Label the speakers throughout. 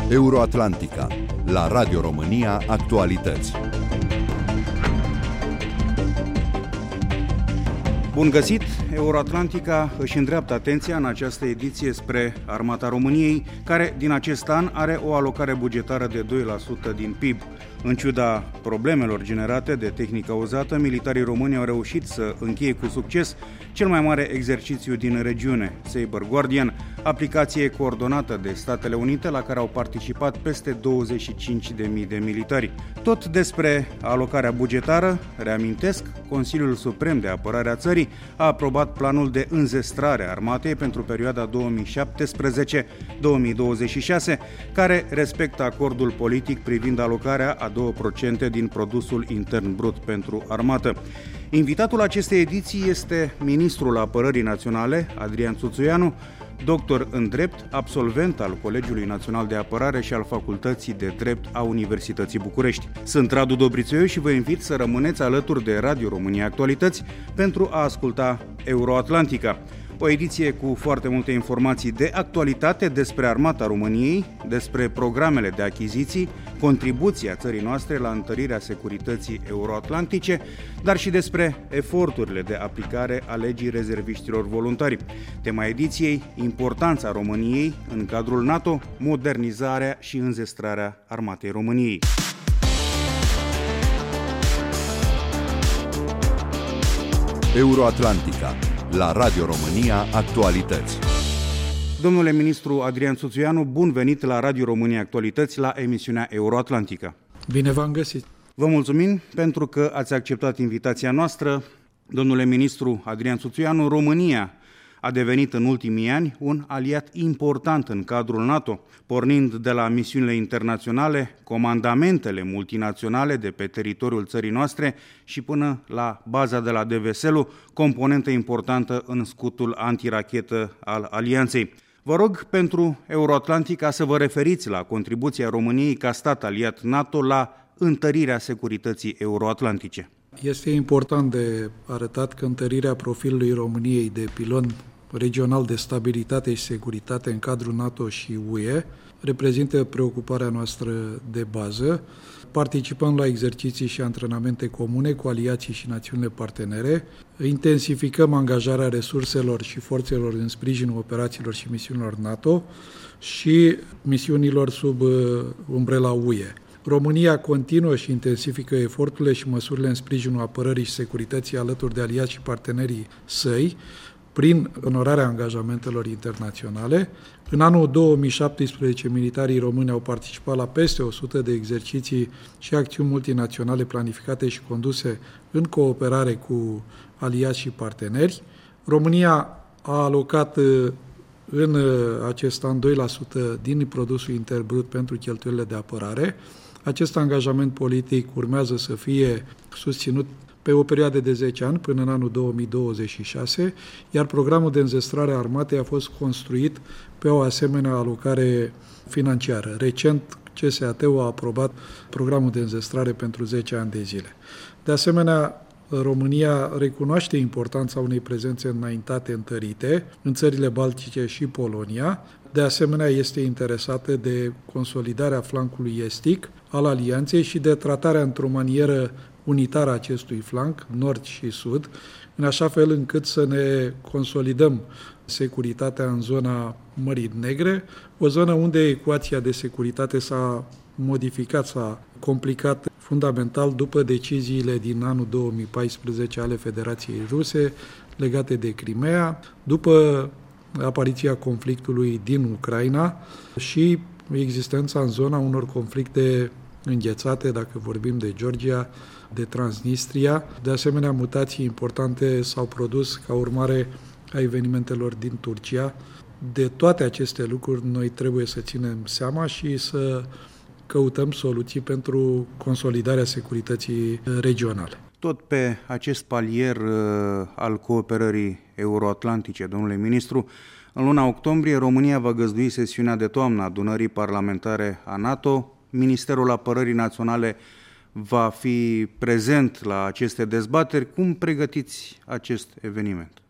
Speaker 1: Euroatlantica, la Radio România Actualități.
Speaker 2: Bun găsit! Euroatlantica își îndreaptă atenția în această ediție spre Armata României, care din acest an are o alocare bugetară de 2% din PIB. În ciuda problemelor generate de tehnica uzată, militarii români au reușit să încheie cu succes cel mai mare exercițiu din regiune, Saber Guardian, aplicație coordonată de Statele Unite la care au participat peste 25.000 de militari. Tot despre alocarea bugetară, reamintesc, Consiliul Suprem de Apărare a țării a aprobat planul de înzestrare a armatei pentru perioada 2017-2026, care respectă acordul politic privind alocarea a 2% din produsul intern brut pentru armată. Invitatul acestei ediții este ministrul Apărării Naționale, Adrian Țuțuianu, doctor în drept, absolvent al Colegiului Național de Apărare și al Facultății de Drept a Universității București. Sunt Radu Dobrițoiu și vă invit să rămâneți alături de Radio România Actualități pentru a asculta Euroatlantica. O ediție cu foarte multe informații de actualitate despre Armata României, despre programele de achiziții, contribuția țării noastre la întărirea securității euroatlantice, dar și despre eforturile de aplicare a legii rezerviștilor voluntari. Tema ediției, importanța României în cadrul NATO, modernizarea și înzestrarea Armatei României.
Speaker 1: Euroatlantica, la Radio România Actualități.
Speaker 2: Domnule ministru Adrian Țuțuianu, bun venit la Radio România Actualități, la emisiunea Euroatlantica.
Speaker 3: Bine v-am găsit.
Speaker 2: Vă mulțumim pentru că ați acceptat invitația noastră. Domnule ministru Adrian Țuțuianu, România a devenit în ultimii ani un aliat important în cadrul NATO, pornind de la misiunile internaționale, comandamentele multinaționale de pe teritoriul țării noastre și până la baza de la Deveselu, componentă importantă în scutul antirachetă al alianței. Vă rog pentru Euroatlantica să vă referiți la contribuția României ca stat aliat NATO la întărirea securității euroatlantice.
Speaker 3: Este important de arătat că întărirea profilului României de pilon regional de stabilitate și securitate în cadrul NATO și UE reprezintă preocuparea noastră de bază. Participăm la exerciții și antrenamente comune cu aliații și națiunile partenere, intensificăm angajarea resurselor și forțelor în sprijinul operațiilor și misiunilor NATO și misiunilor sub umbrela UE. România continuă și intensifică eforturile și măsurile în sprijinul apărării și securității alături de aliați și partenerii săi, prin onorarea angajamentelor internaționale. În anul 2017, militarii români au participat la peste 100 de exerciții și acțiuni multinaționale planificate și conduse în cooperare cu aliați și parteneri. România a alocat în acest an 2% din produsul intern brut pentru cheltuielile de apărare. Acest angajament politic urmează să fie susținut pe o perioadă de 10 ani până în anul 2026, iar programul de înzestrare a armatei a fost construit pe o asemenea alocare financiară. Recent, CSAT-ul a aprobat programul de înzestrare pentru 10 ani de zile. De asemenea, România recunoaște importanța unei prezențe înaintate întărite în țările Baltice și Polonia. De asemenea, este interesată de consolidarea flancului estic al alianței și de tratarea într-o manieră unitară a acestui flanc, nord și sud, în așa fel încât să ne consolidăm securitatea în zona Mării Negre, o zonă unde ecuația de securitate s-a modificat, s-a complicat fundamental după deciziile din anul 2014 ale Federației Ruse legate de Crimea, după apariția conflictului din Ucraina și existența în zona unor conflicte înghețate, dacă vorbim de Georgia, de Transnistria. De asemenea, mutații importante s-au produs ca urmare a evenimentelor din Turcia. De toate aceste lucruri noi trebuie să ținem seama și să căutăm soluții pentru consolidarea securității regionale.
Speaker 2: Tot pe acest palier al cooperării euroatlantice, domnule ministru, în luna octombrie România va găzdui sesiunea de toamnă a adunării parlamentare a NATO. Ministerul Apărării Naționale va fi prezent la aceste dezbateri. Cum pregătiți acest eveniment?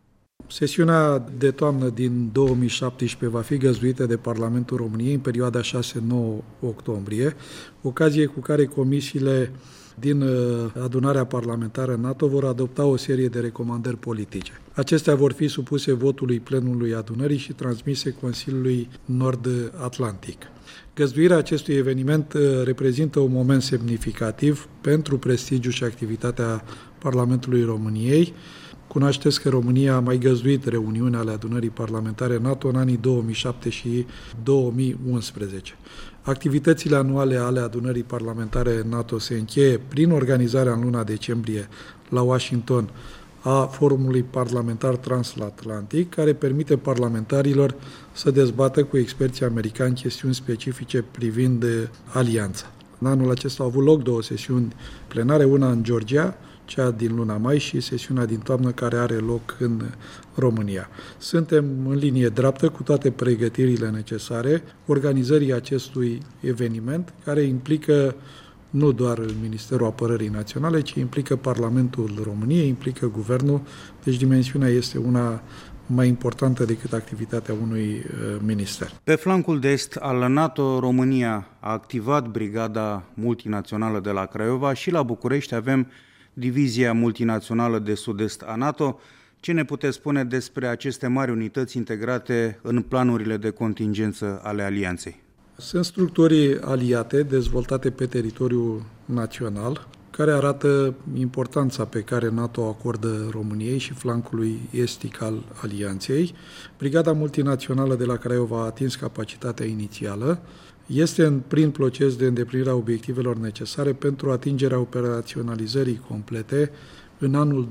Speaker 3: Sesiunea de toamnă din 2017 va fi găzduită de Parlamentul României în perioada 6-9 octombrie, ocazie cu care comisiile din adunarea parlamentară NATO vor adopta o serie de recomandări politice. Acestea vor fi supuse votului plenului adunării și transmise Consiliului Nord-Atlantic. Găzduirea acestui eveniment reprezintă un moment semnificativ pentru prestigiul și activitatea Parlamentului României. Cunoașteți că România a mai găzduit reuniuni ale adunării parlamentare NATO în anii 2007 și 2011. Activitățile anuale ale adunării parlamentare NATO se încheie prin organizarea în luna decembrie la Washington a Forumului Parlamentar Transatlantic, care permite parlamentarilor să dezbată cu experții americani chestiuni specifice privind alianța. În anul acesta au avut loc 2 sesiuni plenare, una în Georgia, cea din luna mai, și sesiunea din toamnă care are loc în România. Suntem în linie dreaptă cu toate pregătirile necesare organizării acestui eveniment, care implică nu doar Ministerul Apărării Naționale, ci implică Parlamentul României, implică Guvernul, deci dimensiunea este una mai importantă decât activitatea unui minister.
Speaker 2: Pe flancul de est al NATO, România a activat brigada multinațională de la Craiova și la București avem Divizia Multinațională de Sud-Est a NATO. Ce ne puteți spune despre aceste mari unități integrate în planurile de contingență ale Alianței?
Speaker 3: Sunt structuri aliate dezvoltate pe teritoriul național, care arată importanța pe care NATO o acordă României și flancului estic al Alianței. Brigada multinațională de la Craiova a atins capacitatea inițială, este în plin proces de îndeplinire a obiectivelor necesare pentru atingerea operaționalizării complete în anul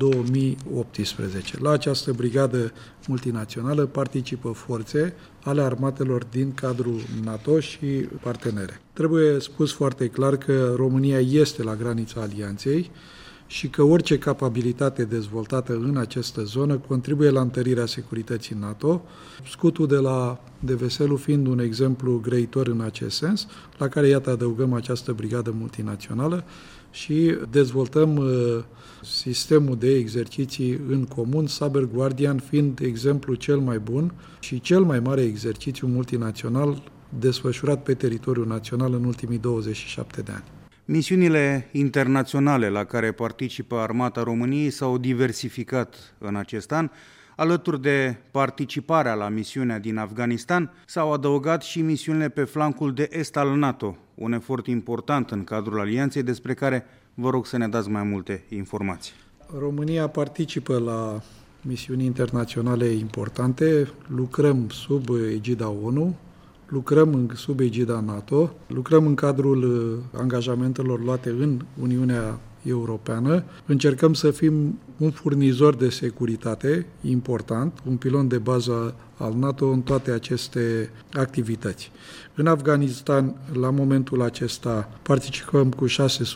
Speaker 3: 2018. La această brigadă multinațională participă forțe ale armatelor din cadrul NATO și partenere. Trebuie spus foarte clar că România este la granița Alianței și că orice capabilitate dezvoltată în această zonă contribuie la întărirea securității NATO, scutul de Veselu fiind un exemplu grăitor în acest sens, la care, iată, adăugăm această brigadă multinațională și dezvoltăm sistemul de exerciții în comun, Saber Guardian fiind exemplu cel mai bun și cel mai mare exercițiu multinațional desfășurat pe teritoriul național în ultimii 27 de ani.
Speaker 2: Misiunile internaționale la care participă Armata României s-au diversificat în acest an. Alături de participarea la misiunea din Afganistan, s-au adăugat și misiunile pe flancul de est al NATO, un efort important în cadrul alianței, despre care vă rog să ne dați mai multe informații.
Speaker 3: România participă la misiuni internaționale importante, lucrăm sub egida ONU, lucrăm sub egida NATO, lucrăm în cadrul angajamentelor luate în Uniunea Europeană, încercăm să fim un furnizor de securitate important, un pilon de bază al NATO în toate aceste activități. În Afganistan, la momentul acesta, participăm cu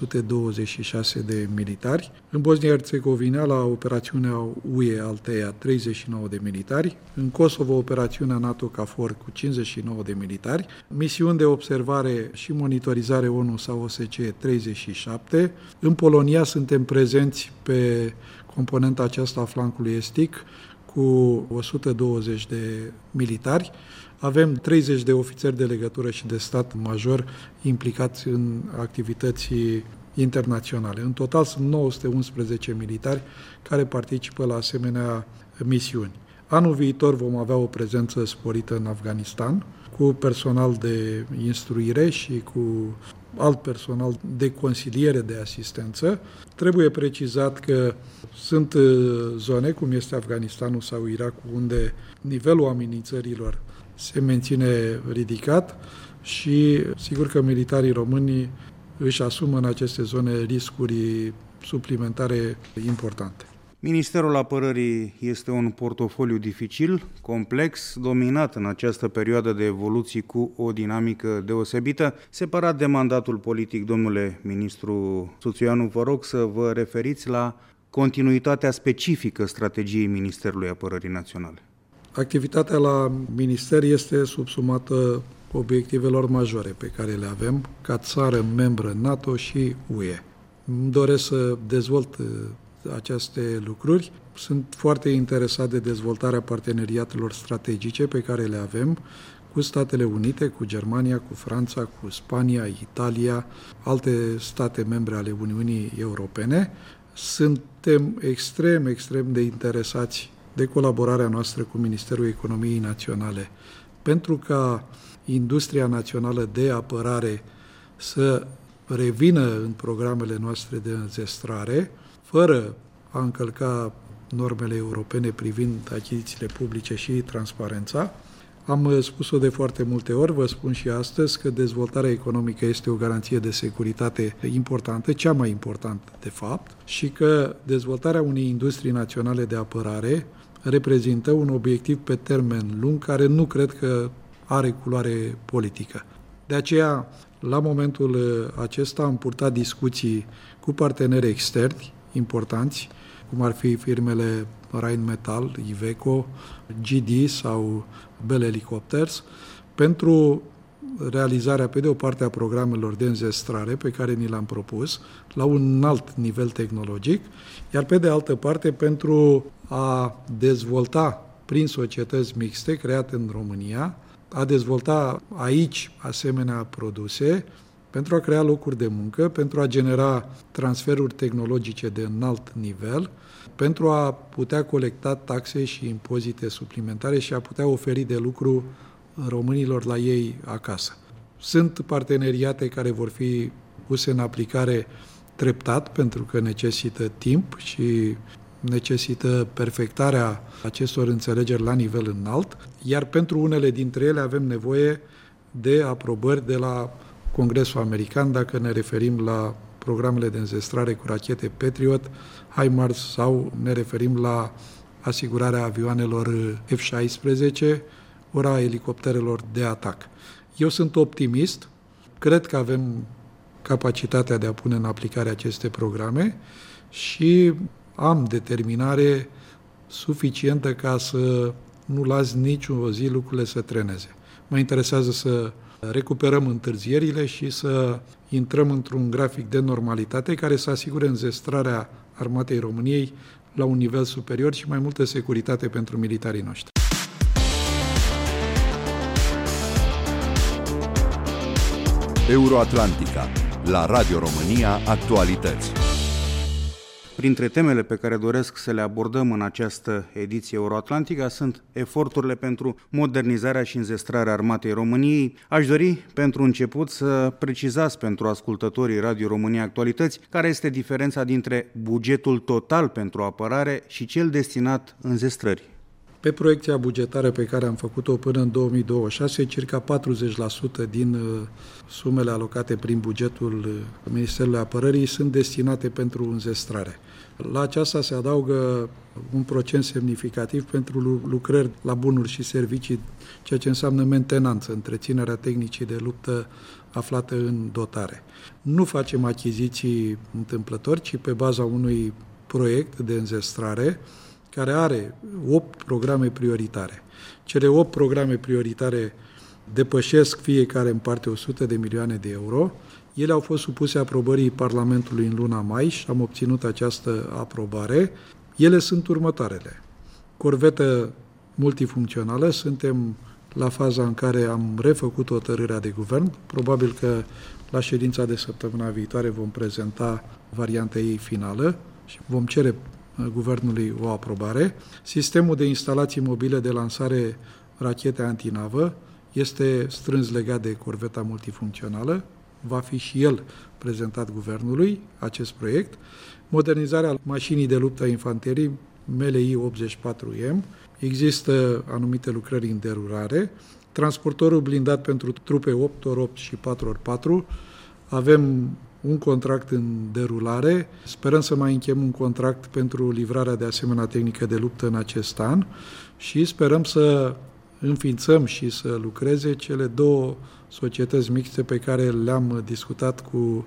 Speaker 3: 626 de militari. În Bosnia-Herzegovina, la operațiunea UE Altea, 39 de militari. În Kosovo, operațiunea NATO KFOR cu 59 de militari. Misiuni de observare și monitorizare ONU sau OSCE, 37. În Polonia suntem prezenți pe componenta aceasta a flancului estic cu 120 de militari. Avem 30 de ofițeri de legătură și de stat major implicați în activități internaționale. În total sunt 911 militari care participă la asemenea misiuni. Anul viitor vom avea o prezență sporită în Afganistan, cu personal de instruire și cu alt personal de consiliere, de asistență. Trebuie precizat că sunt zone, cum este Afganistanul sau Irakul, unde nivelul amenințărilor se menține ridicat și sigur că militarii români își asumă în aceste zone riscuri suplimentare importante.
Speaker 2: Ministerul Apărării este un portofoliu dificil, complex, dominat în această perioadă de evoluții cu o dinamică deosebită. Separat de mandatul politic, domnule ministru Suțoianu, vă rog să vă referiți la continuitatea specifică strategiei Ministerului Apărării Naționale.
Speaker 3: Activitatea la minister este subsumată obiectivelor majore pe care le avem ca țară membră NATO și UE. Îmi doresc să dezvolt aceste lucruri. Sunt foarte interesat de dezvoltarea parteneriatelor strategice pe care le avem cu Statele Unite, cu Germania, cu Franța, cu Spania, Italia, alte state membre ale Uniunii Europene. Suntem extrem de interesați de colaborarea noastră cu Ministerul Economiei Naționale pentru ca industria națională de apărare să revină în programele noastre de înzestrare, fără a încălca normele europene privind achizițiile publice și transparența. Am spus-o de foarte multe ori, vă spun și astăzi că dezvoltarea economică este o garanție de securitate importantă, cea mai importantă de fapt, și că dezvoltarea unei industrii naționale de apărare reprezintă un obiectiv pe termen lung care nu cred că are culoare politică. De aceea, la momentul acesta am purtat discuții cu parteneri externi importanți, cum ar fi firmele Rheinmetall, Iveco, GD sau Bell Helicopters, pentru realizarea, pe de o parte, a programelor de înzestrare pe care ni le-am propus, la un alt nivel tehnologic, iar pe de altă parte, pentru a dezvolta prin societăți mixte create în România, a dezvolta aici asemenea produse, pentru a crea locuri de muncă, pentru a genera transferuri tehnologice de înalt nivel, pentru a putea colecta taxe și impozite suplimentare și a putea oferi de lucru românilor la ei acasă. Sunt parteneriate care vor fi puse în aplicare treptat, pentru că necesită timp și necesită perfectarea acestor înțelegeri la nivel înalt, iar pentru unele dintre ele avem nevoie de aprobări de la Congresul American, dacă ne referim la programele de înzestrare cu rachete Patriot, HIMARS sau ne referim la asigurarea avioanelor F-16, ori a elicopterelor de atac. Eu sunt optimist, cred că avem capacitatea de a pune în aplicare aceste programe și am determinare suficientă ca să nu las nicio zi lucrurile să treneze. Mă interesează să recuperăm întârzierile și să intrăm într-un grafic de normalitate care să asigure înzestrarea Armatei României la un nivel superior și mai multă securitate pentru militarii noștri.
Speaker 1: Euroatlantica, la Radio România Actualități.
Speaker 2: Printre temele pe care doresc să le abordăm în această ediție Euroatlantica sunt eforturile pentru modernizarea și înzestrarea Armatei României. Aș dori, pentru început, să precizați pentru ascultătorii Radio România Actualități care este diferența dintre bugetul total pentru apărare și cel destinat înzestrării.
Speaker 3: Pe proiecția bugetară pe care am făcut-o până în 2026, circa 40% din sumele alocate prin bugetul Ministerului Apărării sunt destinate pentru înzestrare. La aceasta se adaugă un procent semnificativ pentru lucrări la bunuri și servicii, ceea ce înseamnă mentenanță, întreținerea tehnicii de luptă aflată în dotare. Nu facem achiziții întâmplători, ci pe baza unui proiect de înzestrare care are 8 programe prioritare. Cele 8 programe prioritare depășesc fiecare în parte 100 de milioane de euro. Ele au fost supuse aprobării Parlamentului în luna mai și am obținut această aprobare. Ele sunt următoarele. Corvetă multifuncțională, suntem la faza în care am refăcut hotărârea de guvern. Probabil că la ședința de săptămâna viitoare vom prezenta varianta ei finală și vom cere guvernului o aprobare. Sistemul de instalații mobile de lansare rachete antinavă este strâns legat de corveta multifuncțională. Va fi și el prezentat guvernului, acest proiect. Modernizarea mașinii de luptă a infanteriei, MLI 84M. Există anumite lucrări în derulare. Transportorul blindat pentru trupe 8x8 și 4x4. Avem un contract în derulare. Sperăm să mai încheiem un contract pentru livrarea de asemenea tehnică de luptă în acest an și sperăm să înființăm și să lucreze cele 2 societăți mixte pe care le-am discutat cu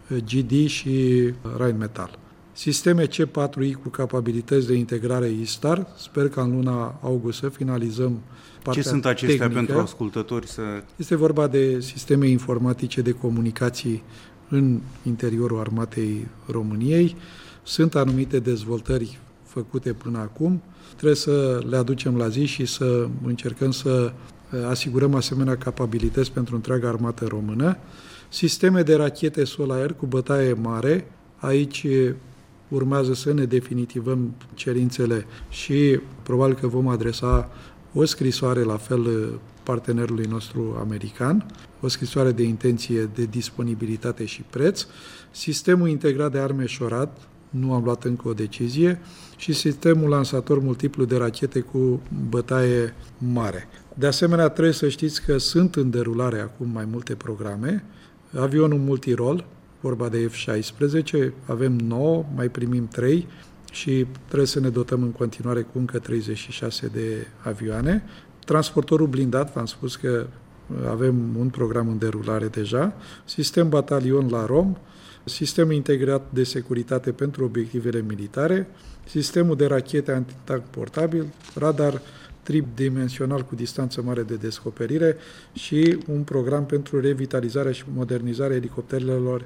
Speaker 3: GD și Rheinmetall. Sisteme C4I cu capabilități de integrare ISTAR. Sper că în luna august să finalizăm partea
Speaker 2: Ce sunt acestea
Speaker 3: tehnică.
Speaker 2: pentru ascultători?
Speaker 3: Este vorba de sisteme informatice de comunicații în interiorul Armatei României. Sunt anumite dezvoltări făcute până acum, trebuie să le aducem la zi și să încercăm să asigurăm asemenea capabilități pentru întreaga armată română. Sisteme de rachete sol-aer cu bătaie mare, aici urmează să ne definitivăm cerințele și probabil că vom adresa o scrisoare la fel partenerului nostru american, o scrisoare de intenție de disponibilitate și preț, sistemul integrat de arme Șorat, nu am luat încă o decizie, și sistemul lansator multiplu de rachete cu bătaie mare. De asemenea, trebuie să știți că sunt în derulare acum mai multe programe. Avionul multirol, vorba de F-16, avem 9, mai primim 3 și trebuie să ne dotăm în continuare cu încă 36 de avioane. Transportorul blindat, v-am spus că avem un program în derulare deja, sistem batalion la ROM, sistem integrat de securitate pentru obiectivele militare, sistemul de rachete antitank portabil, radar tridimensional cu distanță mare de descoperire și un program pentru revitalizarea și modernizarea elicopterelor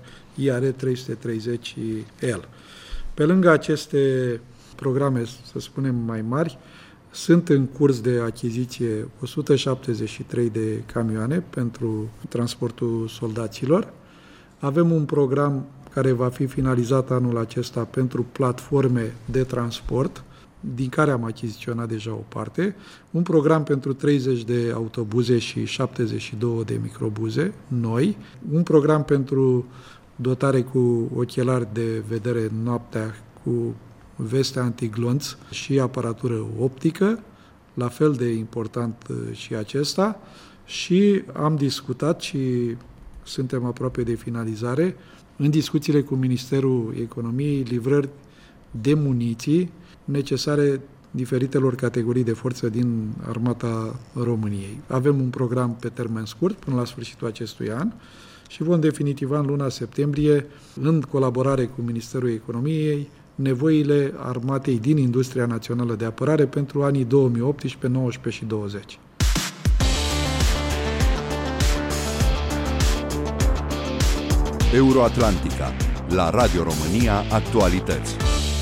Speaker 3: IR-330L. Pe lângă aceste programe, să spunem, mai mari, sunt în curs de achiziție 173 de camioane pentru transportul soldaților. Avem un program care va fi finalizat anul acesta pentru platforme de transport, din care am achiziționat deja o parte, un program pentru 30 de autobuze și 72 de microbuze noi, un program pentru dotare cu ochelari de vedere noaptea cu veste antiglonț și aparatură optică, la fel de important și acesta, și am discutat și suntem aproape de finalizare, în discuțiile cu Ministerul Economiei, livrări de muniții necesare diferitelor categorii de forță din Armata României. Avem un program pe termen scurt, până la sfârșitul acestui an, și vom definitiva în luna septembrie, în colaborare cu Ministerul Economiei, nevoile armatei din Industria Națională de Apărare pentru anii 2018, 19 și 20.
Speaker 1: Euroatlantica, la Radio România Actualități.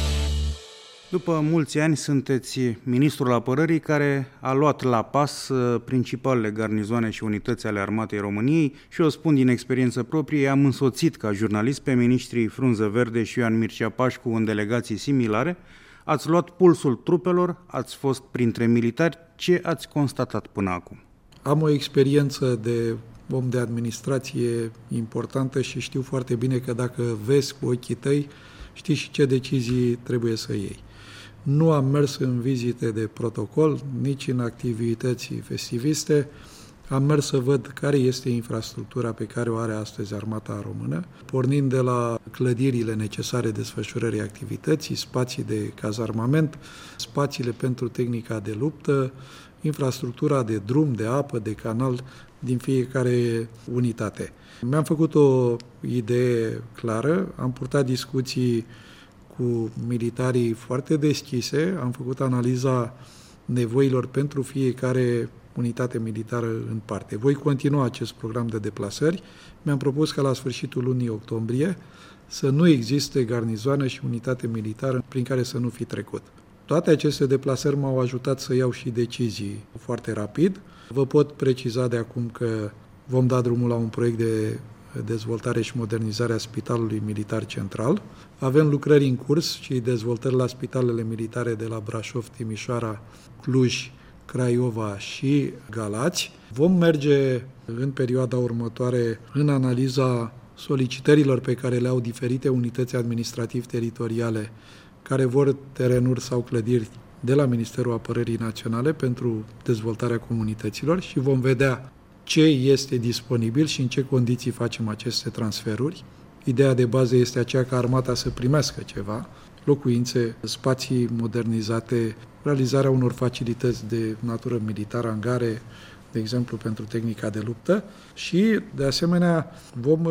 Speaker 2: După mulți ani sunteți ministrul apărării care a luat la pas principalele garnizoane și unități ale Armatei României și o spun din experiență proprie, am însoțit ca jurnalist pe ministrii Frunză Verde și Ioan Mircea Pașcu în delegații similare. Ați luat pulsul trupelor, ați fost printre militari. Ce ați constatat până acum?
Speaker 3: Am o experiență de om de administrație importantă și știu foarte bine că dacă vezi cu ochii tăi, știi și ce decizii trebuie să iei. Nu am mers în vizite de protocol, nici în activități festiviste. Am mers să văd care este infrastructura pe care o are astăzi Armata Română, pornind de la clădirile necesare desfășurării activității, spații de cazarmament, spațiile pentru tehnica de luptă, infrastructura de drum, de apă, de canal din fiecare unitate. Mi-am făcut o idee clară, am purtat discuții cu militarii foarte deschise, am făcut analiza nevoilor pentru fiecare unitate militară în parte. Voi continua acest program de deplasări. Mi-am propus ca la sfârșitul lunii octombrie să nu existe garnizoană și unitate militară prin care să nu fi trecut. Toate aceste deplasări m-au ajutat să iau și decizii foarte rapid. Vă pot preciza de acum că vom da drumul la un proiect de dezvoltare și modernizare a Spitalului Militar Central. Avem lucrări în curs și dezvoltări la spitalele militare de la Brașov, Timișoara, Cluj, Craiova și Galați. Vom merge în perioada următoare în analiza solicitărilor pe care le au diferite unități administrativ-teritoriale care vor terenuri sau clădiri de la Ministerul Apărării Naționale pentru dezvoltarea comunităților și vom vedea ce este disponibil și în ce condiții facem aceste transferuri. Ideea de bază este aceea ca armata să primească ceva, locuințe, spații modernizate, realizarea unor facilități de natură militară, angare, de exemplu, pentru tehnica de luptă și, de asemenea, vom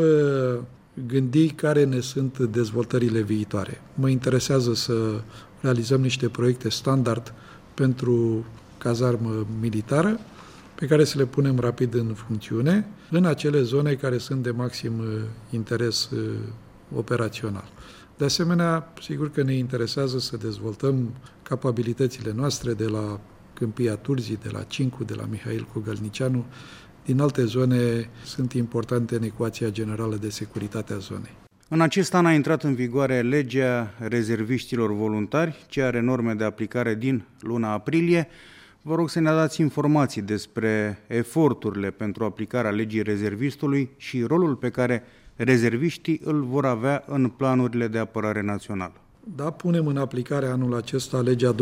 Speaker 3: gândi care ne sunt dezvoltările viitoare. Mă interesează să realizăm niște proiecte standard pentru cazarmă militară, pe care să le punem rapid în funcțiune, în acele zone care sunt de maxim interes operațional. De asemenea, sigur că ne interesează să dezvoltăm capabilitățile noastre de la Câmpia Turzii, de la Cincu, de la Mihail Cogălnicianu. Din alte zone sunt importante în ecuația generală de securitate a zonei.
Speaker 2: În acest an a intrat în vigoare legea rezerviștilor voluntari, ce are norme de aplicare din luna aprilie. Vă rog să ne dați informații despre eforturile pentru aplicarea legii rezervistului și rolul pe care rezerviștii îl vor avea în planurile de apărare națională.
Speaker 3: Da, punem în aplicare anul acesta legea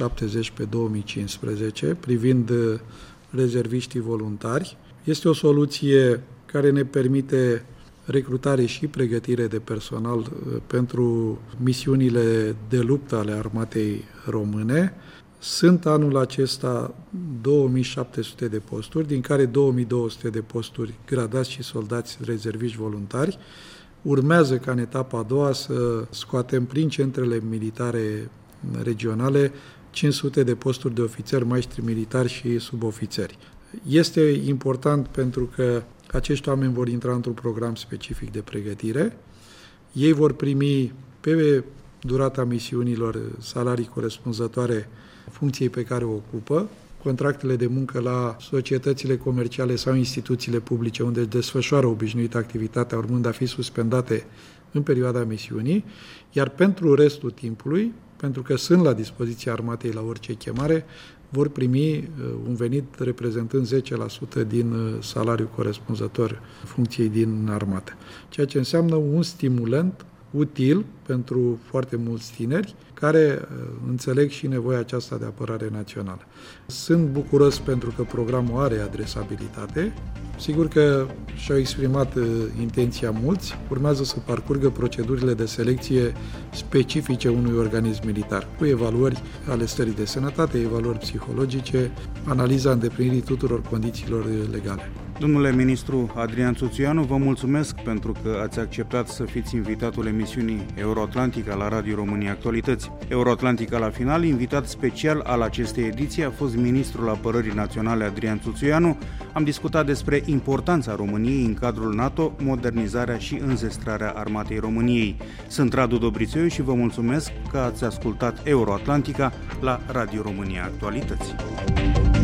Speaker 3: 270/2015 privind rezerviștii voluntari. Este o soluție care ne permite recrutare și pregătire de personal pentru misiunile de luptă ale armatei române. Sunt anul acesta 2700 de posturi, din care 2200 de posturi gradați și soldați rezerviști voluntari. Urmează ca în etapa a doua să scoatem prin centrele militare regionale 500 de posturi de ofițeri, maestri militari și subofițeri. Este important pentru că acești oameni vor intra într-un program specific de pregătire. Ei vor primi pe durata misiunilor salarii corespunzătoare funcției pe care o ocupă, contractele de muncă la societățile comerciale sau instituțiile publice unde desfășoară obișnuit activitatea, urmând a fi suspendate în perioada misiunii, iar pentru restul timpului, pentru că sunt la dispoziția armatei la orice chemare, vor primi un venit reprezentând 10% din salariul corespunzător funcției din armată. Ceea ce înseamnă un stimulant util pentru foarte mulți tineri care înțeleg și nevoia aceasta de apărare națională. Sunt bucuros pentru că programul are adresabilitate. Sigur că și-au exprimat intenția mulți. Urmează să parcurgă procedurile de selecție specifice unui organism militar, cu evaluări ale stării de sănătate, evaluări psihologice, analiza îndeplinirii tuturor condițiilor legale.
Speaker 2: Domnule ministru Adrian Țuțuianu, vă mulțumesc pentru că ați acceptat să fiți invitatul emisiunii Euroatlantica la Radio România Actualități. Euroatlantica la final, invitat special al acestei ediții a fost ministrul Apărării Naționale Adrian Țuțuianu. Am discutat despre importanța României în cadrul NATO, modernizarea și înzestrarea armatei României. Sunt Radu Dobrițoiu și vă mulțumesc că ați ascultat Euroatlantica la Radio România Actualități.